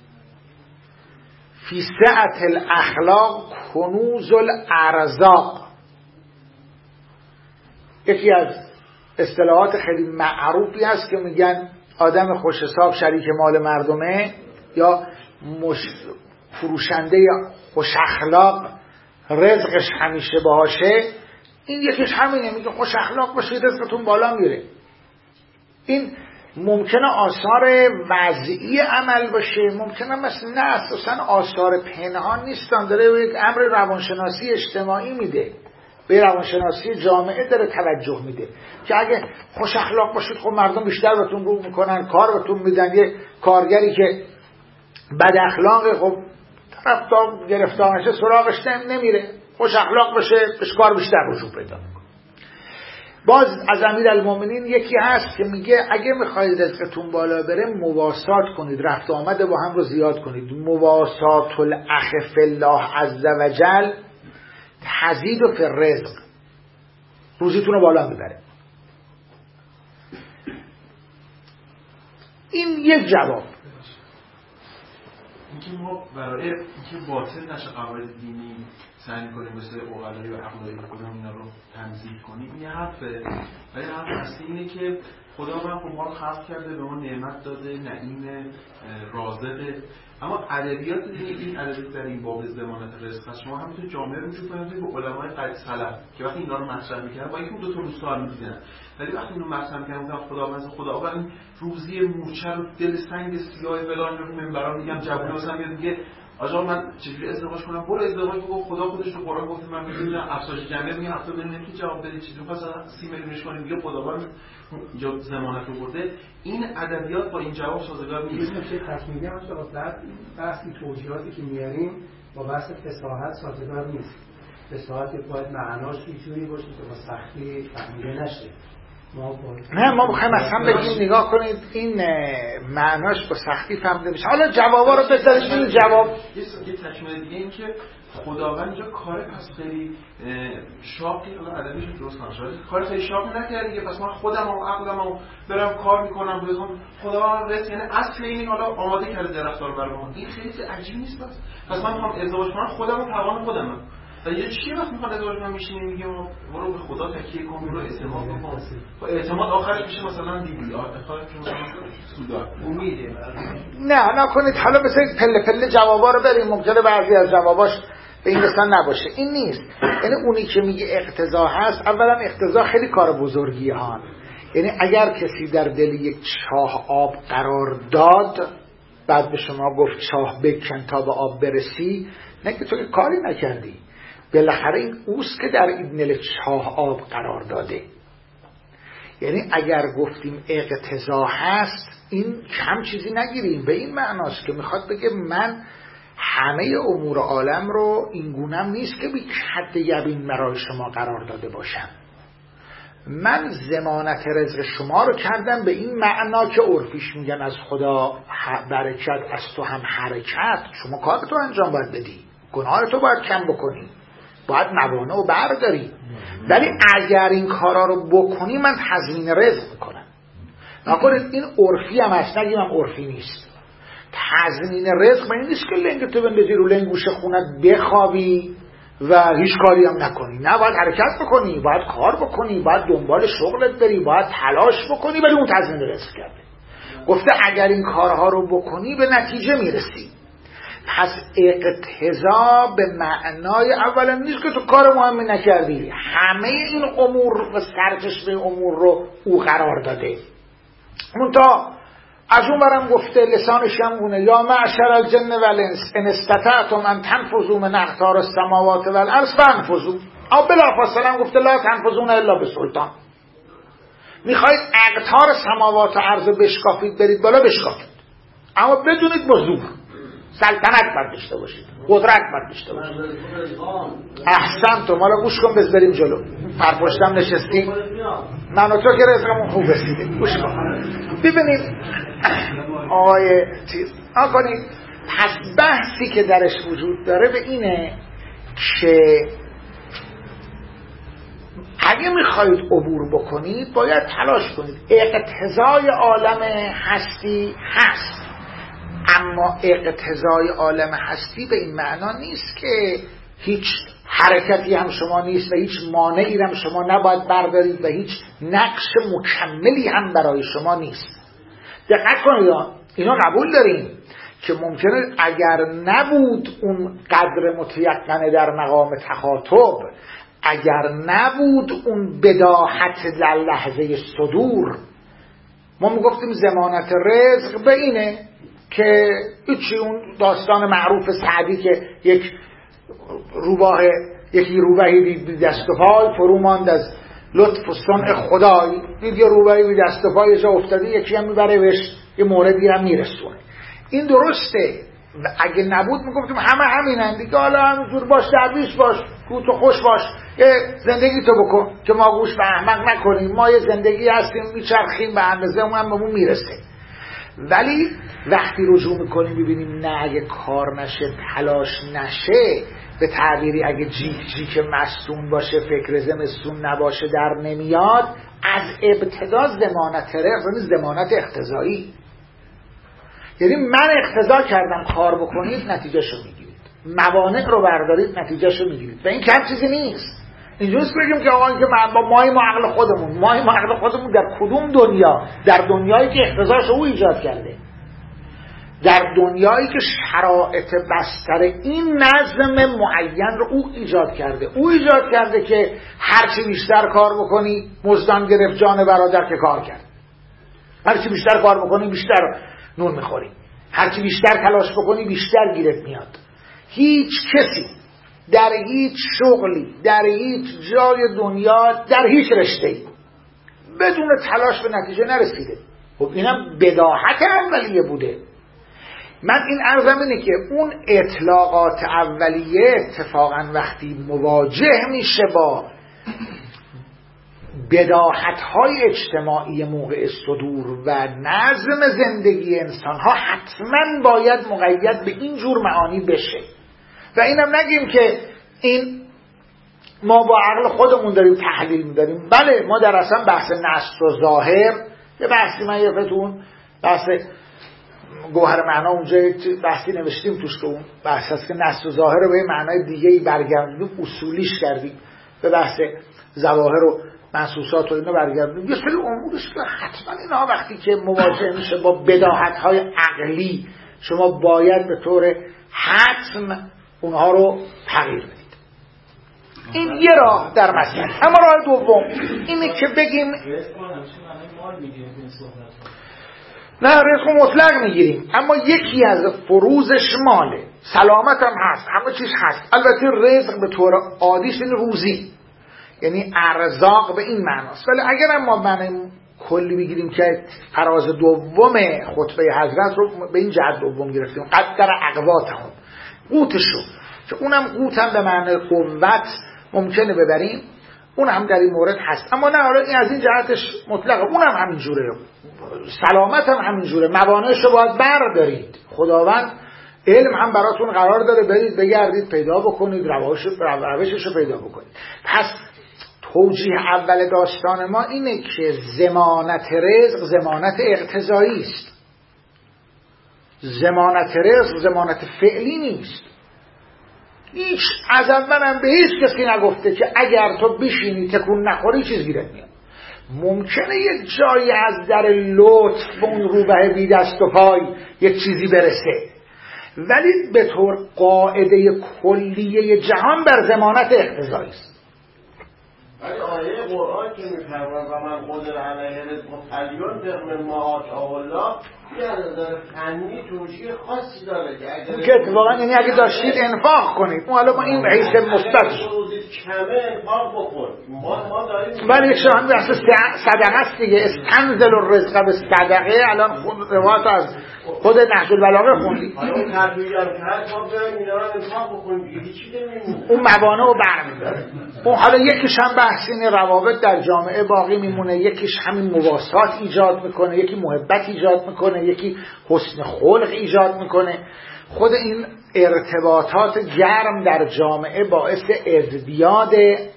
Speaker 1: فی سعة الاخلاق کنوز الارزاق. یکی از اصطلاحات خیلی معروفی هست که میگن آدم خوش حساب شریک مال مردمه، یا فروشنده خوش اخلاق رزقش همیشه باشه. این یکیش همینه، میگه خوش اخلاق باشید رزقتون بالا میره. این ممکنه آثار وضعی عمل باشه، ممکنه مثلا نه اساسا آثار پنهان نیستن، داره یک امر روانشناسی اجتماعی میده، به روانشناسی جامعه داره توجه میده که اگه خوش اخلاق باشید خب مردم بیشتر بهتون رو میکنن، کار بهتون میدن. یه کارگری که بد اخلاقه خب طرفدار گرفتار نشه سراغش نمیره، خوش اخلاق بشه بهش کار بیشتر رجوع پیدا میکنه. باز از امیرالمومنین یکی هست که میگه اگه میخواید رزقتون بالا بره مواسات کنید، رفت و آمد با هم رو زیاد کنید. مواسات الاخ فی الله عز وجل تزید و فی الرزق، روزیتون رو بالا میبره. این یک جواب.
Speaker 2: اینکه ما برای اینکه باطل نشه قواعد دینی سعی کنیم مثل عقلایی و عقلایی خودمون اینا رو تنظیم کنیم، این حرفه. ولی حرف اصلی اینه که خداوند خب ما رو خلق کرده، به ما نعمت داده، نعیم رازقه، اما ادبیات این ادبیات در این باب ضمانت رزق هست. شما هم تو جامعه رجوع کنید به علمای قدیم سلف که وقتی اینا رو مطرح می‌کردن با اینکه دو تا روسال می‌دیدن، ولی وقتی اینو مطرح می‌کردن خداوند این روزی مورچه رو دل سنگ سیاه فلان رو منبرا میگم جوون واسم میگه آقا من چجوری ازدواج کنم؟ برو ازدواج بگو. خدا خودش تو قرآن گفته من می‌دونم افساش جمعه میگه 70 میلیون کی جواب بده، چجوری مثلا 30 میلیونش کنیم؟ میگه خداوند اینجا ضمانت رو برده. این ادبیات با این جواب سازگار نیست.
Speaker 3: چه تصمیمی هم بعد بحثی توجیهاتی که میاریم با بحث فصاحت سازگار نیست. فصاحت باید معناش اینجوری باشه که با سختی فهمیده نشه.
Speaker 1: نه ما میخوایم اصلا بگیم نگاه کنید این معناش با سختی فهمیده میشه. حالا جوابا رو بذارید. این جواب
Speaker 2: یه تکمیل دیگه این که خداوند اینجا کار پس خیلی شاقی، حالا عددش درست کنم، کار خیلی شاقی نکرده دیگه، پس من خودم و عقلم برم کار میکنم بزنم خداوند رس، یعنی اصل این حالا آماده کرده درخت‌ها رو برام. این خیلی عجیب نیست؟ پس من میخوام ازدواج کنم، خودم و توان خودمم. یه چی وقت میخواد ازدواج کنم میشینیم میگیم برو به خدا تکیه کن، برو اعتماد کن. اعتماد آخرش میشه مثلا دیدی آخرش مثلا سودا امیده.
Speaker 1: نه نکنید. حالا بذارید پله پله جوابا رو بریم، ممکنه بعضی از جواباش به این رسان نباشه. این نیست. یعنی اونی که میگه اقتضا هست، اولا اقتضا خیلی کار بزرگیه ها. یعنی اگر کسی در دل یک چاه آب قرار داد، بعد به شما گفت چاه بکن تا به آب برسی، نه که تو که کاری نکردی، بالاخره این اوست که در این دل چاه آب قرار داده. یعنی اگر گفتیم اقتضا هست، این کم چیزی نگیریم. به این معناست که میخواد بگه من همه امور عالم رو این گونم نیست که بی حد یبین برای شما قرار داده باشم. من ضمانت رزق شما رو کردم به این معنا که عرفیش میگن از خدا برکت، از تو هم حرکت. شما کارتو انجام باید بدی، گناهتو باید کم بکنی، باید موانع رو برداری. ولی اگر این کارا رو بکنی من تضمین رزق میکنم. نکنید این عرفی هم هست، نگیم هم عرفی نیست. تضمین رزق من نیست که لنگتو بندازی رو لنگوش خونت بخوابی و هیچ کاری هم نکنی. نه، باید حرکت بکنی، باید کار بکنی، باید دنبال شغلت بری، باید تلاش بکنی، ولی اون تضمین رزق کرده. گفته اگر این کارها رو بکنی به نتیجه میرسی. پس اقتضا به معنای اولا نیست که تو کار مهمی نکردی، همه این امور و سرچشمه امور رو او قرار داده. منتها از اون برم گفته لسانش هم اونه یا معشر الجن والانس ان استطعتم ان تنفذوا من اقطار السماوات والارض فانفذوا. او بلافاصله هم گفته لا تنفذون الا بسلطان. میخواید اقطار سماوات و ارض بشکافید برید بالا بشکافید، اما بدونید با زور. سلطنت باید داشته باشید، قدرت باید داشته باشید. احسنتم. حالا گوش کن بریم جلو. پرپشتم نشستیم من و تو که رزقمون خوب رسیده. گوش کن ببینید آقای چیز آقایی. پس بحثی که درش وجود داره به اینه که اگه میخواید عبور بکنید باید تلاش کنید. اقتضای عالم هستی هست، اما اقتضای عالم هستی به این معنا نیست که هیچ حرکتی هم شما نیست و هیچ مانعی هم شما نباید بردارید و هیچ نقش مکملی هم برای شما نیست. دقت کنید، اینا قبول داریم که ممکنه اگر نبود اون قدر متیقنه در مقام تخاطب، اگر نبود اون بداهت در لحظه صدور، ما میگفتیم ضمانت رزق به اینه که هیچی. اون داستان معروف سعدی که یکی روباهی بی دست و پای فرو ماند از لطف و صنع خدای. دید یه روباهی بی دست و پای جا افتاده، یکی هم میبره بهش یه موردی هم میرسونه. این درسته. اگه نبود میگفتیم همه همینن دیگه، حالا همینجور باش، درویش باش، کوت و خوش باش، یه زندگی تو بکن که ما گوش به احمق نکنیم، ما یه زندگی هستیم میچرخیم به اندازه اون هم به اون میرسه. ولی وقتی رجوع میکنیم ببینیم نه، اگه کار نشه، تلاش نشه، به تعبیری اگه جیک مستون باشه، فکر زمستون نباشه، در نمیاد. از ابتدا ضمانت رزق یعنی ضمانت اقتضایی. یعنی من اقتضا کردم کار بکنید، نتیجهشو میگیرید. موانع رو بردارید، نتیجهشو میگیرید. و این کم چیزی نیست. اینجوریست بگیم که آقا که ماییم و عقل خودمون در کدوم دنیا؟ در دنیایی که اقتضاش او ایجاد کرده، در دنیایی که شرایط بستر این نظم معین رو او ایجاد کرده. او ایجاد کرده که هرچی بیشتر کار بکنی مزدان گرفت جان برادر که کار کرد. هرچی بیشتر کار بکنی بیشتر نون میخوری، هرچی بیشتر تلاش بکنی بیشتر گیرت میاد. هیچ کسی در هیچ شغلی، در هیچ جای دنیا، در هیچ رشته‌ای بدون تلاش به نتیجه نرسیده. خب اینم بداهت اولیه بوده. من این عرضم اینه که اون اطلاقات اولیه اتفاقا وقتی مواجه میشه با بداهت‌های اجتماعی موقع صدور و نظم زندگی انسان‌ها حتما باید مقید به این جور معانی بشه. و اینم نگیم که این ما با عقل خودمون داریم تحلیل می‌داریم. بله ما در اصلا بحث نص و ظاهر یه بحثی من یفتون بحث گوهر معنا اونجا بحثی نوشتیم توش که اون بحث هست که نص و ظاهر رو به معنای دیگه‌ای برگردیم، اصولیش کردیم، به بحث ظواهر و منصوصات و اینا برگردیم. یه سری امورش که حتما اینا وقتی که مواجه میشه با بداهت‌های عقلی شما باید به طور حتم اونها رو تغییر بدید. این یه راه در مسئله. اما راه دوم اینه که بگیم نه رزق مطلق میگیریم، اما یکی از فروزش ماله، سلامت هم هست، همه چیز هست. البته رزق به طور عادیش این روزی، یعنی ارزاق به این معناست. ولی اگر ما معنی کلی بگیریم که فراز دوم خطبه حضرت رو به این جهت دوم گرفتیم، قدر اقواتهم، قوتشو، که اونم قوت هم به معنی قوت ممکنه ببریم، اون هم در این مورد هست. اما نه این از این جهتش مطلقه، اون هم همین جوره، سلامت هم همین جوره. موانعش رو باید بردارید، خداوند علم هم براتون قرار داره، برید بگردید پیدا بکنید، روشش رو پیدا بکنید. پس توجیه اول داستان ما اینه که ضمانت رزق ضمانت اقتضایی است. ضمانت رزق ضمانت فعلی نیست. هیچ از اول هم به هیچ کسی نگفته که اگر تو بشینی تکون نخوری چیز گیرت میاد. ممکنه یک جایی از در لطف به اون روبه بی دست و پای یک چیزی برسه، ولی به طور قاعده کلیه جهان بر ضمانت اقتضایی است.
Speaker 4: ولی آیه قرآن که می‌فرماید و من قدر علیه رزق فلیون من ما آتاه الله، یه از نظر فنی توجیه خاصی داره که اگر
Speaker 1: اتفاقا یعنی اگه داشتید انفاق کنید، اون حالا با این حیث مثبت
Speaker 4: کمه انفاق بکن. ما داریم
Speaker 1: ولی یک شما هم بحث صدقه است دیگه. استنزل الرزق به صدقه، الان روایت از خود نهج البلاغه خوندی.
Speaker 4: حالا اون تربیت هم کرد ما بیایم اینا رو انفاق بکنیم دیگه هیچی نمیمونه.
Speaker 1: اون موانع رو برمی‌داره. اون حالا یکیش هم بحث این روابط در جامعه باقی میمونه، یکیش همین مواسات ایجاد میکنه، یکی محبت ایجاد میکنه، یکی حسن خلق ایجاد میکنه. خود این ارتباطات گرم در جامعه باعث ازدیاد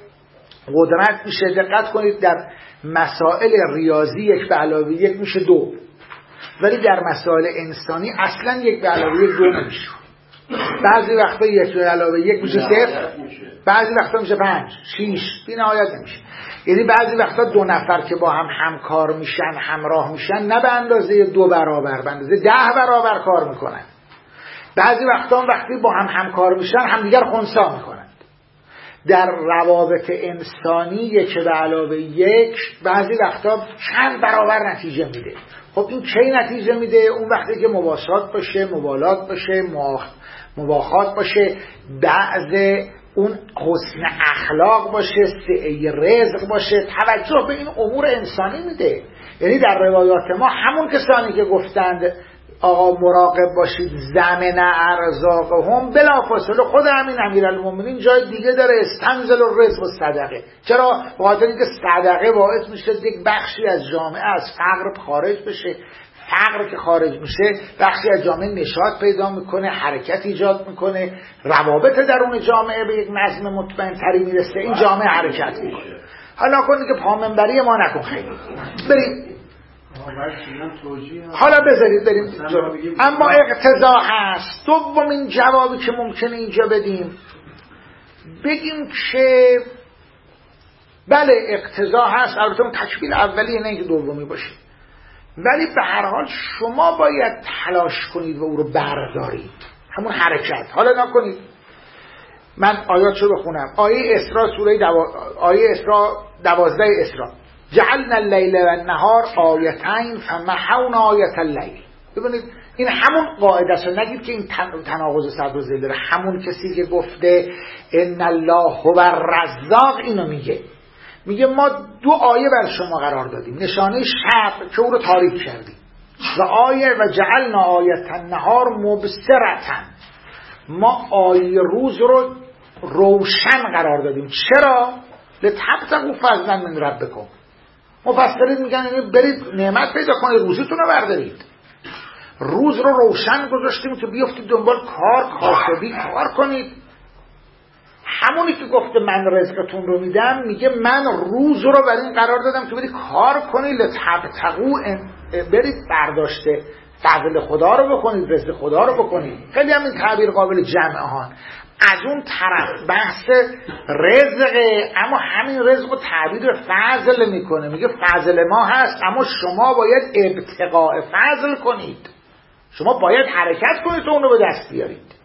Speaker 1: قدرت میشه. دقت کنید در مسائل ریاضی 1 به علاوه 1 میشه 2، ولی در مسائل انسانی اصلا 1 به علاوه 1 2 نمیشه. بعضی وقتا 1 به علاوه 1 میشه 0، بعضی وقتا میشه 5، 6، بی نهایت نمیشه. یعنی بعضی وقتا 2 نفر که با هم همکار میشن، همراه میشن، نه به اندازه 2 برابر، به اندازه 10 برابر کار میکنن. بعضی وقتا وقتی با هم همکار میشن همدیگر خنثی میکنن. در روابط انسانی 1 به علاوه 1 بعضی وقتا چند برابر نتیجه میده. خب این کی نتیجه میده؟ اون وقتی که مواسات باشه، موالات باشه، مواخات باشه، بعض اون حسن اخلاق باشه، سعی رزق باشه، توجه به این امور انسانی میده. یعنی در روایات ما همون کسانی که گفتند آقا مراقب باشید زمن ارزاقهم، بلافاصله خود همین امیرالمومنین جای دیگه داره استنزل الرزق و صدقه. چرا؟ به خاطر اینکه صدقه باعث میشه یک بخشی از جامعه از فقر خارج بشه. فقر که خارج میشه بخشی از جامعه نشاط پیدا میکنه، حرکت ایجاد میکنه، روابط درون جامعه به یک نظم مطمئن تری میرسه، این جامعه حرکت میکنه. حالا کنید که پامنبری ما نکن، خیلی بریم حالا بذارید بریم. اما اقتضا هست. دومین جوابی که ممکنه اینجا بدیم، بگیم که بله اقتضا هست، البته اون تکمیل اولیه نه اینکه دومی باشه، ولی به هر حال شما باید تلاش کنید و او رو بردارید، همون حرکت. حالا نکنید من آیاتشو بخونم. آیه اسراء سوره آیه اسراء 12 اسراء، جعلنا اللیل و النهار آیتین فمحونا آیت اللیل. ببینید این همون قاعده است. نگید که این تناقض صدر و ذیل داره. همون کسی که گفته ان الله هو الرزاق اینو میگه ما 2 آیه بر شما قرار دادیم، نشانه شب که او رو تاریک کردیم و آیه و جعلنا آیت النهار مبصرة، ما آیه روز رو روشن قرار دادیم. چرا؟ لتبتغوا فضلا من ربکم، مفسرین میگن یعنی برید نعمت پیدا کنید، روزیتون رو بردارید. روز رو روشن گذاشتیم که بیفتید دنبال کار، کاسبی کار کنید. همونی که گفته من رزقتون رو میدم، میگه من روز رو برای این قرار دادم که برید کار کنید، لتبتغوا، برید برداشته فضل خدا رو بکنید، رزق خدا رو بکنید. خیلی هم این تعبیر قابل جمعه ها. از اون طرف بحث رزقه، اما همین رزق رو تعبیر فضل میکنه، میگه فضل ما هست اما شما باید ابتغاء فضل کنید، شما باید حرکت کنید و اون رو به دست بیارید.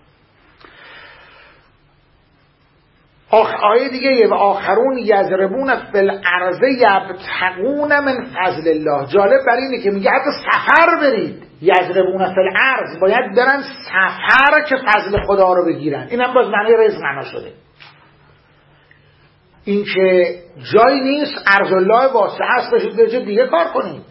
Speaker 1: آیه دیگه و آخرون یضربون فی الارض یبتغون من فضل الله. جالب برای اینه که میگه حتی سفر برید، یضربون فی الارض، باید برن سفر که فضل خدا رو بگیرن. این هم باز معنی رزق معنا شده، این که جایی نیست ارض الله واسعه است بشید به جای دیگه کار کنید.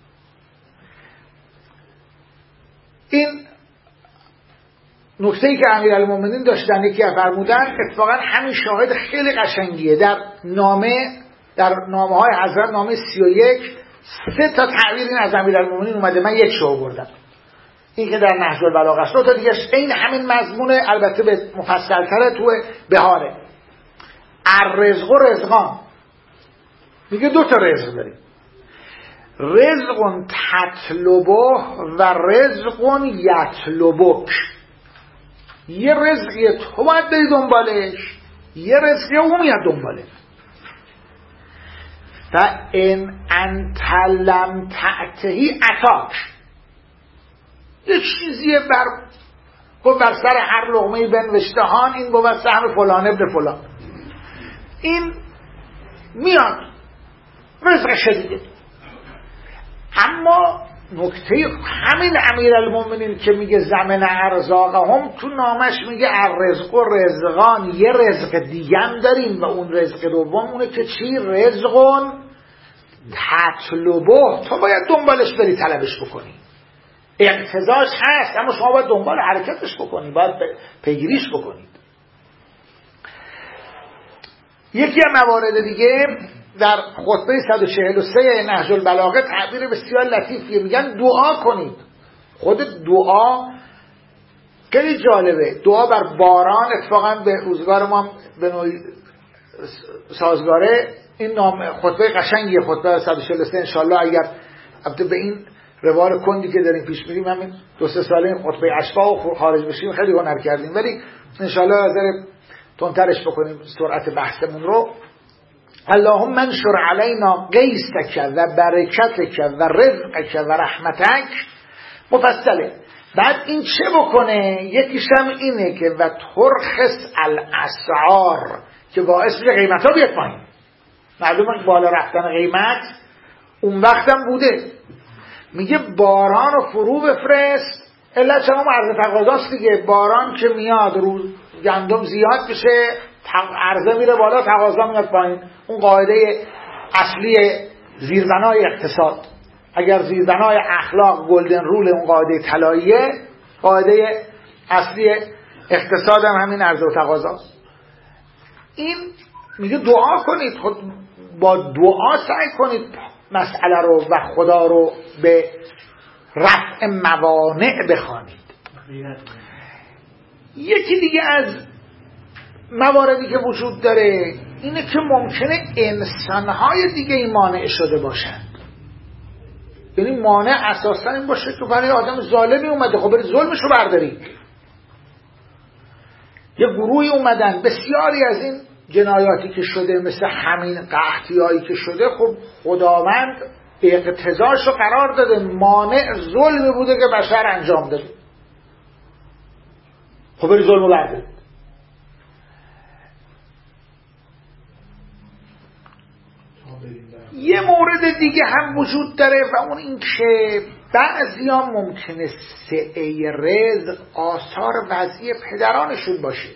Speaker 1: این نکته‌ای که امیرالمومنین داشتن یکی فرمودن، اتفاقا همین شاهد خیلی قشنگیه. در نامه‌های حضرت، نامه 31 3 تا تعبیر این از امیرالمومنین اومده، من یک شو بردم، این که در نهج البلاغه است. 2 تا دیگه این همین مضمونه، البته به مفصل‌تره تو بهاره. الرزق و رزقان، میگه 2 تا رزق داریم، رزق تطلبه و رزق یطلبک. یه رزقی تو باید بری دنبالش، یه رزقی اون میاد دنباله. فَإِنْ أَنْتَ لَمْ تَأْتِهِ أَتَاكَ. یه چیزیه بر سر هر لقمه بنوشته هان، این بود سهم فلان ابن فلان، این میاد رزقش دیگه. اما نکته همین امیرالمومنین که میگه زمن ارزاقهم، تو نامش میگه الرزق و رزقان، یه رزق دیگه هم داریم و اون رزق دوم اونه که چی؟ رزقون تطلبه، تو باید دنبالش بری طلبش بکنی، اقتضاش هست اما شما باید دنبال حرکتش بکنی، باید پیگیریش بکنید. یکی از موارد دیگه در خطبه 143 نهج البلاغه تعبیر بسیار لطیفی، میگن دعا کنید. خود دعا خیلی جالبه، دعا بر باران اتفاقا به روزگار ما به نوعی سازگاره. این نام خطبه قشنگیه، خطبه 143 انشالله اگر البته به این روال کندی که داریم پیش میریم، همین 2-3 ساله این خطبه اشفاع و خارج بشیم خیلی هنر کردیم، ولی انشالله از تندترش بکنیم سرعت بحثمون رو. اللهم منشر علینا قیسک و برکتک و رزقک و رحمتک. مفصله. بعد این چه بکنه؟ یکیشم اینه که و ترخص الاسعار، که باعث میشه قیمت ها بیاد پایین. معلومه بالا رفتن قیمت اون وقتم بوده. میگه باران رو فرو بفرست، علت شما عرض تقاضاست دیگه. باران که میاد رو گندم زیاد بشه، عرضه میره بالا، تقاضا میاد پایین. اون قاعده اصلی زیربنای اقتصاد. اگر زیربنای اخلاق گلدن رول اون قاعده طلاییه، قاعده اصلی اقتصاد هم همین عرضه و تقاضاست. این میگه دعا کنید، خود با دعا سعی کنید مسئله رو و خدا رو به رفع موانع بخوانید. یکی دیگه از مواردی که وجود داره اینه که ممکنه انسانهای دیگه این مانع شده باشند. یعنی مانع اساسا این باشه که برای آدم ظالمی اومده، خب برید ظلمشو بردارید. یه گروهی اومدن، بسیاری از این جنایاتی که شده مثل همین قحطیایی که شده، خب خداوند اقتضاشو قرار داده، مانع ظلمی بوده که بشر انجام داده، خب برید ظلمو بردارید. یه مورد دیگه هم وجود داره و اون این که بعضی ها ممکنه سعی رزق آثار وضعی پدرانشون باشه.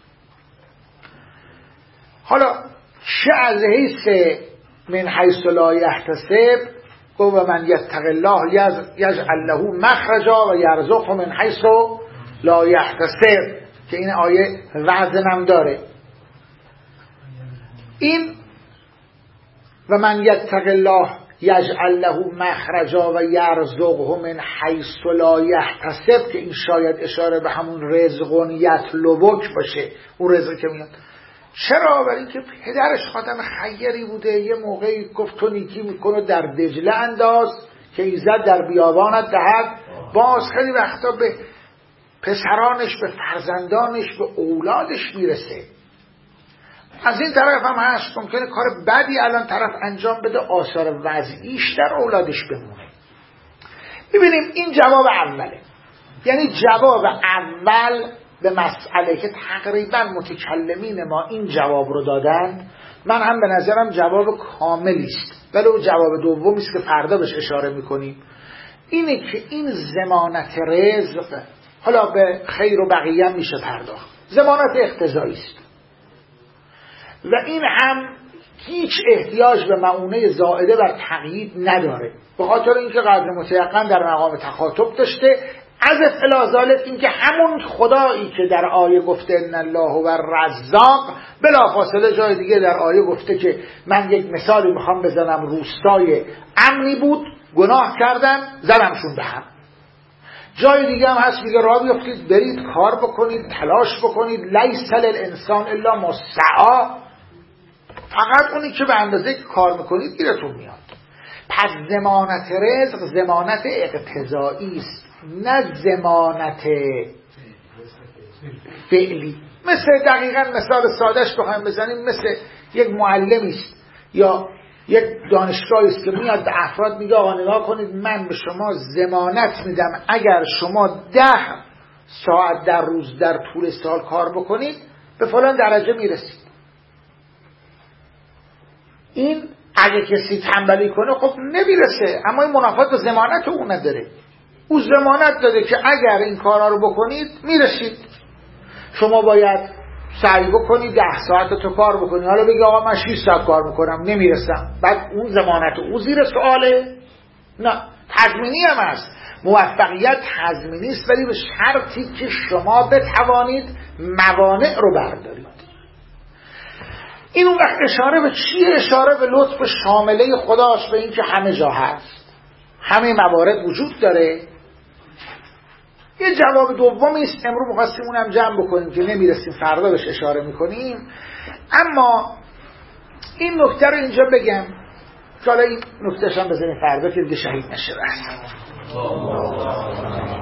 Speaker 1: حالا چه از حیث من حیث لا یحتسب، و من یتق الله یجعل له مخرجا و یرزقه من حیث لا یحتسب، که این آیه وزنم داره. این و من یتق الله یجعل له مخرجا و یرزقه من حیث لا یحتسب، که این شاید اشاره به همون رزق یطلبک باشه، اون رزقی که میاد. چرا؟ برای اینکه پدرش خادم خیری بوده، یه موقعی گفت تو نیکی میکنه در دجله انداز که ایزد در بیابانت دهد باز. خیلی وقتا به پسرانش، به فرزندانش، به اولادش میرسه. از این طرف هم هست ممکنه کار بدی الان طرف انجام بده، آثار وضعیش در اولادش بمونه. ببینیم این جواب اوله، یعنی جواب اول به مسئله که تقریبا متکلمین ما این جواب رو دادن، من هم به نظرم جواب کاملی است، ولی اون جواب دومی است که فردا بهش اشاره میکنیم. اینه که این ضمانت رزق، حالا به خیر و بقیه میشه پرداخت، ضمانت اقتضایی است و این هم هیچ احتیاج به معونه زائده بر تقیید نداره، به خاطر اینکه قدر متیقن در مقام تخاطب داشته. از الی ذالک این که همون خدایی که در آیه گفته ان الله هو الرزاق، بلافاصله جای دیگه در آیه گفته که من یک مثالی میخوام بزنم، روستای امنی بود، گناه کردن زدمشون به هم. جای دیگه هم هست میگه راه بیافتید برید کار بکنید، تلاش بکنید، لیس للانسان الا ما سعی، فقط اونی که به اندازه که کار میکنید گیرتون میاد. پس ضمانت رزق ضمانت اقتضایی است، نه ضمانت فعلی. مثل دقیقاً مثال سادهش بخوایم بزنیم، مثل یک معلمی است یا یک دانشگاهی است که میاد به افراد میگه آقا نگاه کنید من به شما ضمانت میدم اگر شما 10 ساعت در روز در طول سال کار بکنید به فلان درجه میرسید. این اگه کسی تنبلی کنه خب نمیرسه، اما این منافات به ضمانت اون نداره. او ضمانت داده که اگر این کارا رو بکنید میرسید. شما باید سعی بکنید 10 ساعت تو کار بکنی، حالا بگی آقا من 6 ساعت کار میکنم نمیرسم، بعد اون ضمانت او زیر سواله؟ نه، تضمینی هم هست. موفقیت تضمینی است، ولی به شرطی که شما بتوانید موانع رو بردارید. این اون وقت اشاره به چیه؟ اشاره به لطف شامله خداست، به این که همه جا هست، همه موارد وجود داره. یه جواب دومی است، امروز می‌خواستیم اونم جمع بکنیم که نمیرسیم، فردا بهش اشاره میکنیم. اما این نکته رو اینجا بگم که حالا این نکتهش هم بزنیم فردا که دیگه شهید نشه.